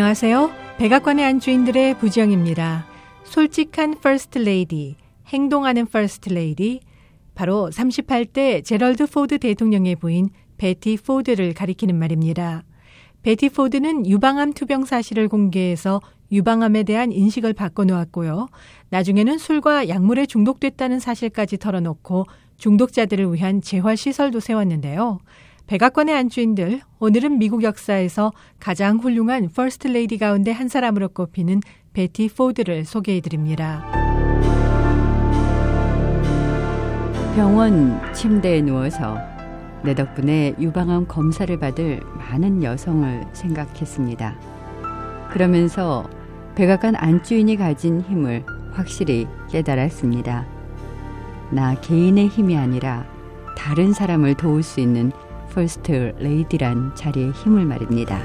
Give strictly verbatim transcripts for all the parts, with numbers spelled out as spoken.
안녕하세요. 백악관의 안주인들의 부지영입니다. 솔직한 퍼스트 레이디, 행동하는 퍼스트 레이디, 바로 삼십팔 대 제럴드 포드 대통령의 부인 베티 포드를 가리키는 말입니다. 베티 포드는 유방암 투병 사실을 공개해서 유방암에 대한 인식을 바꿔놓았고요. 나중에는 술과 약물에 중독됐다는 사실까지 털어놓고 중독자들을 위한 재활시설도 세웠는데요. 백악관의 안주인들, 오늘은 미국 역사에서 가장 훌륭한 퍼스트 레이디 가운데 한 사람으로 꼽히는 베티 포드를 소개해드립니다. 병원 침대에 누워서 내 덕분에 유방암 검사를 받을 많은 여성을 생각했습니다. 그러면서 백악관 안주인이 가진 힘을 확실히 깨달았습니다. 나 개인의 힘이 아니라 다른 사람을 도울 수 있는 퍼스트 레이디란 자리의 힘을 말입니다.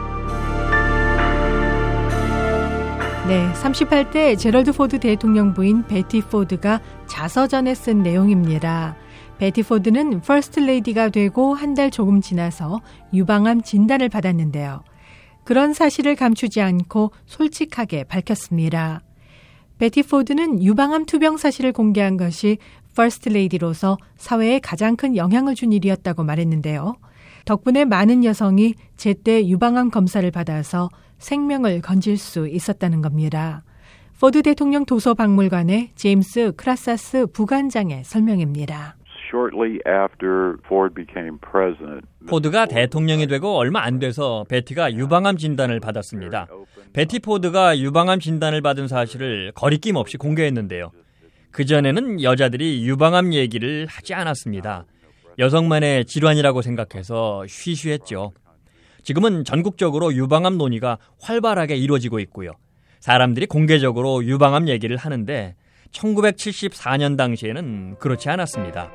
네, 삼십팔 대 제럴드 포드 대통령 부인 베티 포드가 자서전에 쓴 내용입니다. 베티 포드는 퍼스트 레이디가 되고 한 달 조금 지나서 유방암 진단을 받았는데요. 그런 사실을 감추지 않고 솔직하게 밝혔습니다. 베티 포드는 유방암 투병 사실을 공개한 것이 퍼스트 레이디로서 사회에 가장 큰 영향을 준 일이었다고 말했는데요. 덕분에 많은 여성이 제때 유방암 검사를 받아서 생명을 건질 수 있었다는 겁니다. 포드 대통령 도서박물관의 제임스 크라사스 부관장의 설명입니다. 포드가 대통령이 되고 얼마 안 돼서 베티가 유방암 진단을 받았습니다. 베티 포드가 유방암 진단을 받은 사실을 거리낌 없이 공개했는데요. 그전에는 여자들이 유방암 얘기를 하지 않았습니다. 여성만의 질환이라고 생각해서 쉬쉬했죠. 지금은 전국적으로 유방암 논의가 활발하게 이루어지고 있고요. 사람들이 공개적으로 유방암 얘기를 하는데 천구백칠십사 년 당시에는 그렇지 않았습니다.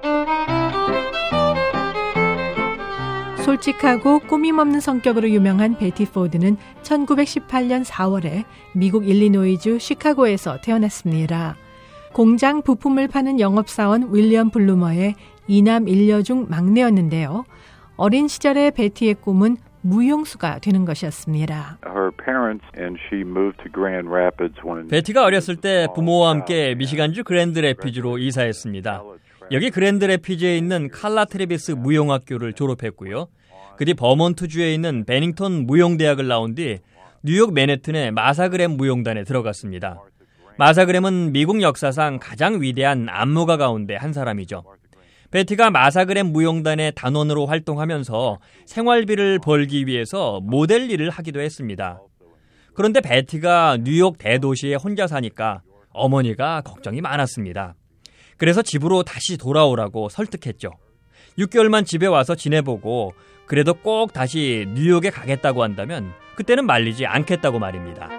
솔직하고 꾸밈없는 성격으로 유명한 베티 포드는 천구백십팔 년 사월에 미국 일리노이주 시카고에서 태어났습니다. 공장 부품을 파는 영업사원 윌리엄 블루머의 이남 일녀 중 막내였는데요. 어린 시절의 베티의 꿈은 무용수가 되는 것이었습니다. 베티가 어렸을 때 부모와 함께 미시간주 그랜드 래피즈로 이사했습니다. 여기 그랜드 래피즈에 있는 칼라 트래비스 무용학교를 졸업했고요. 그 뒤 버몬트주에 있는 베닝턴 무용대학을 나온 뒤 뉴욕 맨해튼의 마사그램 무용단에 들어갔습니다. 마사그램은 미국 역사상 가장 위대한 안무가 가운데 한 사람이죠. 베티가 마사그램 무용단의 단원으로 활동하면서 생활비를 벌기 위해서 모델 일을 하기도 했습니다. 그런데 베티가 뉴욕 대도시에 혼자 사니까 어머니가 걱정이 많았습니다. 그래서 집으로 다시 돌아오라고 설득했죠. 육 개월만 집에 와서 지내보고 그래도 꼭 다시 뉴욕에 가겠다고 한다면 그때는 말리지 않겠다고 말입니다.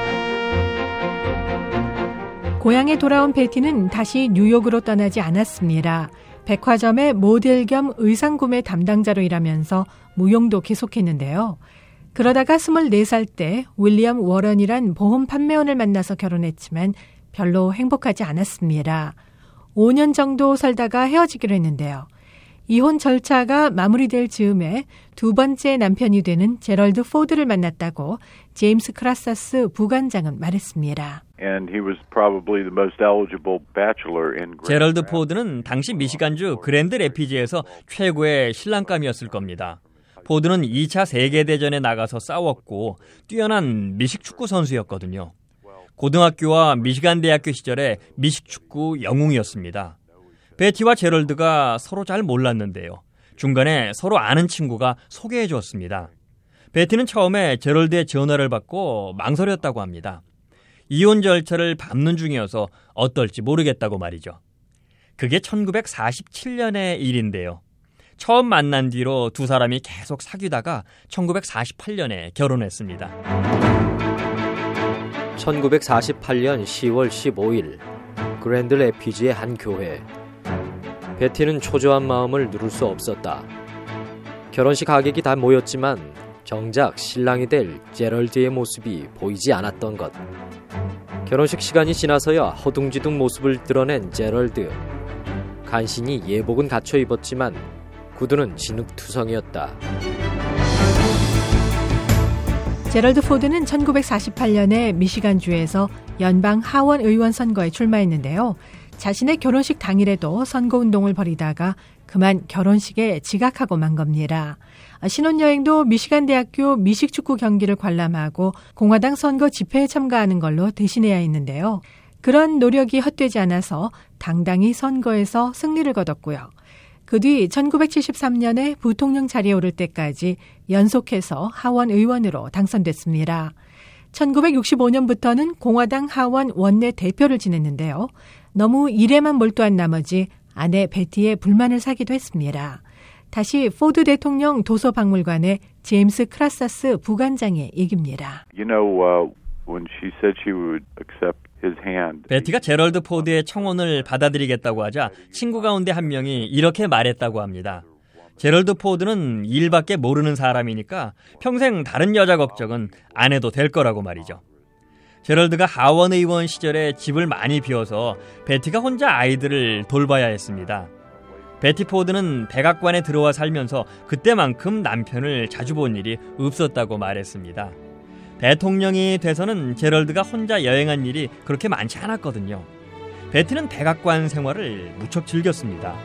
고향에 돌아온 베티는 다시 뉴욕으로 떠나지 않았습니다. 백화점의 모델 겸 의상 구매 담당자로 일하면서 무용도 계속했는데요. 그러다가 스물네 살 때 윌리엄 워런이란 보험 판매원을 만나서 결혼했지만 별로 행복하지 않았습니다. 오 년 정도 살다가 헤어지기로 했는데요. 이혼 절차가 마무리될 즈음에 두 번째 남편이 되는 제럴드 포드를 만났다고 제임스 크라사스 부관장은 말했습니다. 제럴드 포드는 당시 미시간주 그랜드 래피즈에서 최고의 신랑감이었을 겁니다. 포드는 이 차 세계대전에 나가서 싸웠고 뛰어난 미식축구 선수였거든요. 고등학교와 미시간 대학교 시절에 미식축구 영웅이었습니다. 베티와 제럴드가 서로 잘 몰랐는데요. 중간에 서로 아는 친구가 소개해 주었습니다. 베티는 처음에 제럴드의 전화를 받고 망설였다고 합니다. 이혼 절차를 밟는 중이어서 어떨지 모르겠다고 말이죠. 그게 천구백사십칠 년의 일인데요. 처음 만난 뒤로 두 사람이 계속 사귀다가 천구백사십팔 년에 결혼했습니다. 천구백사십팔 년 시월 십오일 그랜드 래피즈의 한 교회. 베티는 초조한 마음을 누를 수 없었다. 결혼식 하객이 다 모였지만 정작 신랑이 될 제럴드의 모습이 보이지 않았던 것. 결혼식 시간이 지나서야 허둥지둥 모습을 드러낸 제럴드. 간신히 예복은 갖춰 입었지만 구두는 진흙투성이었다. 제럴드 포드는 천구백사십팔 년에 미시간주에서 연방 하원 의원 선거에 출마했는데요. 자신의 결혼식 당일에도 선거운동을 벌이다가 그만 결혼식에 지각하고 만 겁니다. 신혼여행도 미시간 대학교 미식축구 경기를 관람하고 공화당 선거 집회에 참가하는 걸로 대신해야 했는데요. 그런 노력이 헛되지 않아서 당당히 선거에서 승리를 거뒀고요. 그 뒤 천구백칠십삼 년에 부통령 자리에 오를 때까지 연속해서 하원 의원으로 당선됐습니다. 천구백육십오 년부터는 공화당 하원 원내 대표를 지냈는데요. 너무 일에만 몰두한 나머지 아내 베티의 불만을 사기도 했습니다. 다시 포드 대통령 도서박물관의 제임스 크라사스 부관장의 얘기입니다. You know, uh, when she said she would accept his hand. 베티가 제럴드 포드의 청혼을 받아들이겠다고 하자 친구 가운데 한 명이 이렇게 말했다고 합니다. 제럴드 포드는 일밖에 모르는 사람이니까 평생 다른 여자 걱정은 안 해도 될 거라고 말이죠. 제럴드가 하원 의원 시절에 집을 많이 비워서 베티가 혼자 아이들을 돌봐야 했습니다. 베티 포드는 백악관에 들어와 살면서 그때만큼 남편을 자주 본 일이 없었다고 말했습니다. 대통령이 돼서는 제럴드가 혼자 여행한 일이 그렇게 많지 않았거든요. 베티는 백악관 생활을 무척 즐겼습니다.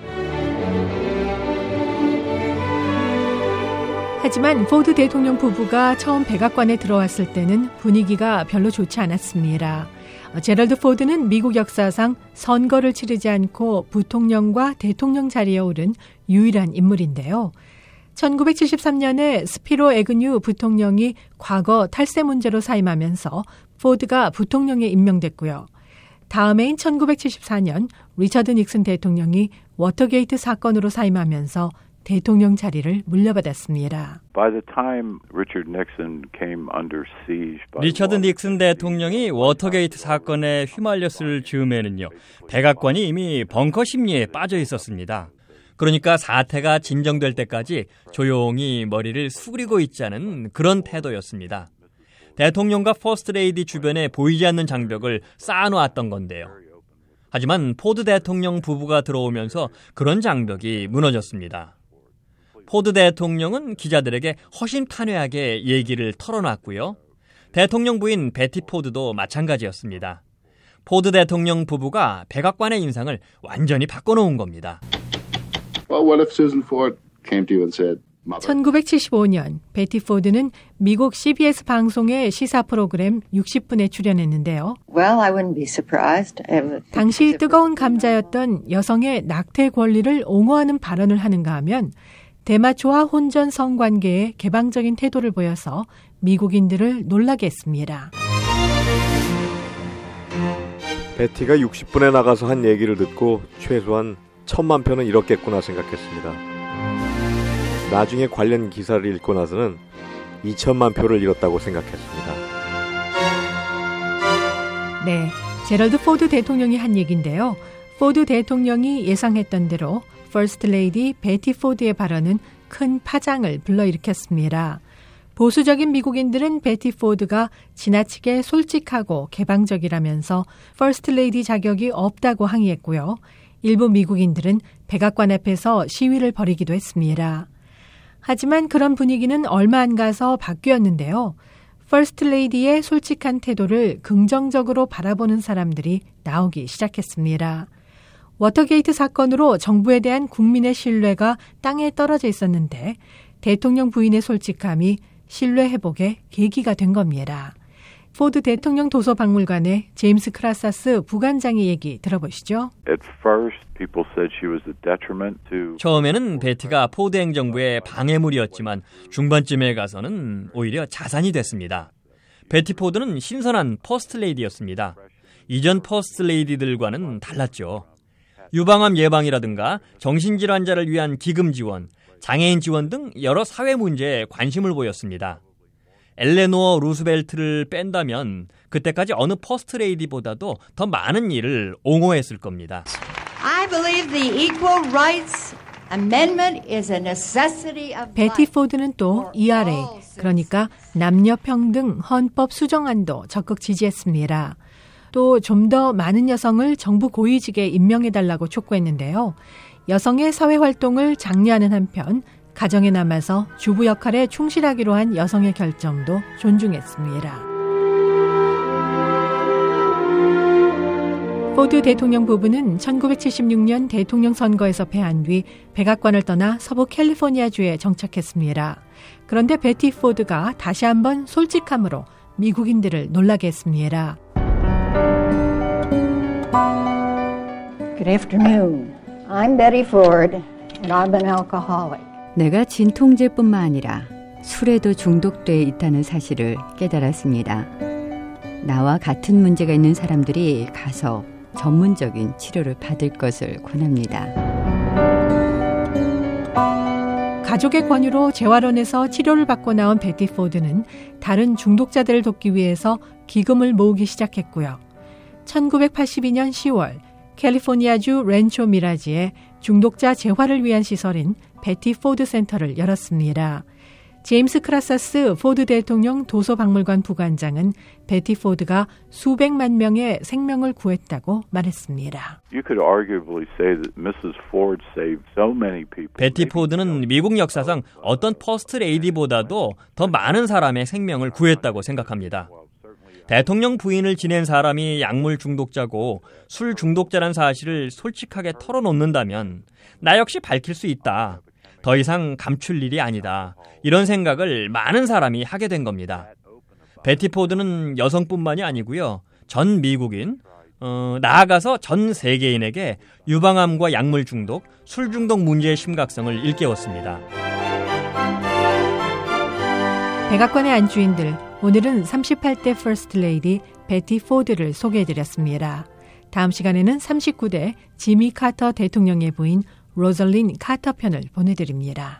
하지만 포드 대통령 부부가 처음 백악관에 들어왔을 때는 분위기가 별로 좋지 않았습니다. 제럴드 포드는 미국 역사상 선거를 치르지 않고 부통령과 대통령 자리에 오른 유일한 인물인데요. 천구백칠십삼 년에 스피로 애그뉴 부통령이 과거 탈세 문제로 사임하면서 포드가 부통령에 임명됐고요. 다음해인 천구백칠십사 년 리처드 닉슨 대통령이 워터게이트 사건으로 사임하면서 대통령 자리를 물려받았습니다. By the time Richard Nixon came under siege by 리처드 닉슨 대통령이 워터게이트 사건에 휘말렸을 즈음에는요, 백악관이 이미 벙커 심리에 빠져 있었습니다. 그러니까 사태가 진정될 때까지 조용히 머리를 숙이고 있자는 그런 태도였습니다. 대통령과 퍼스트레이디 주변에 보이지 않는 장벽을 쌓아놓았던 건데요. 하지만 포드 대통령 부부가 들어오면서 그런 장벽이 무너졌습니다. 포드 대통령은 기자들에게 허심탄회하게 얘기를 털어놨고요. 대통령 부인 베티 포드도 마찬가지였습니다. 포드 대통령 부부가 백악관의 인상을 완전히 바꿔놓은 겁니다. Well, what if Susan Ford came to you and said, Mother? 천구백칠십오 년 베티 포드는 미국 씨비에스 방송의 시사 프로그램 육십 분에 출연했는데요. Well, I wouldn't be surprised. 당시 뜨거운 감자였던 여성의 낙태 권리를 옹호하는 발언을 하는가 하면 대마초와 혼전 성관계에 개방적인 태도를 보여서 미국인들을 놀라게 했습니다. 베티가 육십 분에 나가서 한 얘기를 듣고 최소한 천만 표는 잃었겠구나 생각했습니다. 나중에 관련 기사를 읽고 나서는 이천만 표를 잃었다고 생각했습니다. 네, 제럴드 포드 대통령이 한 얘기인데요. 포드 대통령이 예상했던 대로 퍼스트 레이디 베티 포드의 발언은 큰 파장을 불러일으켰습니다. 보수적인 미국인들은 베티 포드가 지나치게 솔직하고 개방적이라면서 퍼스트 레이디 자격이 없다고 항의했고요. 일부 미국인들은 백악관 앞에서 시위를 벌이기도 했습니다. 하지만 그런 분위기는 얼마 안 가서 바뀌었는데요. 퍼스트 레이디의 솔직한 태도를 긍정적으로 바라보는 사람들이 나오기 시작했습니다. 워터게이트 사건으로 정부에 대한 국민의 신뢰가 땅에 떨어져 있었는데 대통령 부인의 솔직함이 신뢰 회복의 계기가 된 겁니다. 포드 대통령 도서박물관의 제임스 크라사스 부관장의 얘기 들어보시죠. At first, people said she was a detriment to. 처음에는 베티가 포드 행정부의 방해물이었지만 중반쯤에 가서는 오히려 자산이 됐습니다. 베티 포드는 신선한 퍼스트레이디였습니다. 이전 퍼스트레이디들과는 달랐죠. 유방암 예방이라든가 정신질환자를 위한 기금 지원, 장애인 지원 등 여러 사회 문제에 관심을 보였습니다. 엘레노어 루스벨트를 뺀다면 그때까지 어느 퍼스트레이디보다도 더 많은 일을 옹호했을 겁니다. I believe the Equal Rights Amendment is a necessity of 베티 포드는 또 이알에이, 그러니까 남녀평등 헌법 수정안도 적극 지지했습니다. 또 좀 더 많은 여성을 정부 고위직에 임명해달라고 촉구했는데요. 여성의 사회활동을 장려하는 한편 가정에 남아서 주부 역할에 충실하기로 한 여성의 결정도 존중했습니다. 포드 대통령 부부는 천구백칠십육 년 대통령 선거에서 패한 뒤 백악관을 떠나 서부 캘리포니아주에 정착했습니다. 그런데 베티 포드가 다시 한번 솔직함으로 미국인들을 놀라게 했습니다. Good afternoon. I'm Betty Ford and I'm an alcoholic. 내가 진통제뿐만 아니라 술에도 중독돼 있다는 사실을 깨달았습니다. 나와 같은 문제가 있는 사람들이 가서 전문적인 치료를 받을 것을 권합니다. 가족의 권유로 재활원에서 치료를 받고 나온 베티 포드는 다른 중독자들을 돕기 위해서 기금을 모으기 시작했고요. 천구백팔십이 년 시월 캘리포니아주 렌초 미라지에 중독자 재활을 위한 시설인 베티 포드 센터를 열었습니다. 제임스 크라사스 포드 대통령 도서박물관 부관장은 베티 포드가 수백만 명의 생명을 구했다고 말했습니다. You could arguably say that Missus Ford saved so many people. 베티 포드는 미국 역사상 어떤 퍼스트 레이디보다도 더 많은 사람의 생명을 구했다고 생각합니다. 대통령 부인을 지낸 사람이 약물 중독자고 술 중독자란 사실을 솔직하게 털어놓는다면 나 역시 밝힐 수 있다. 더 이상 감출 일이 아니다. 이런 생각을 많은 사람이 하게 된 겁니다. 베티 포드는 여성뿐만이 아니고요. 전 미국인, 어, 나아가서 전 세계인에게 유방암과 약물 중독, 술 중독 문제의 심각성을 일깨웠습니다. 백악관의 안주인들, 오늘은 삼십팔 대 퍼스트 레이디 베티 포드를 소개해드렸습니다. 다음 시간에는 삼십구 대 지미 카터 대통령의 부인 로즐린 카터 편을 보내드립니다.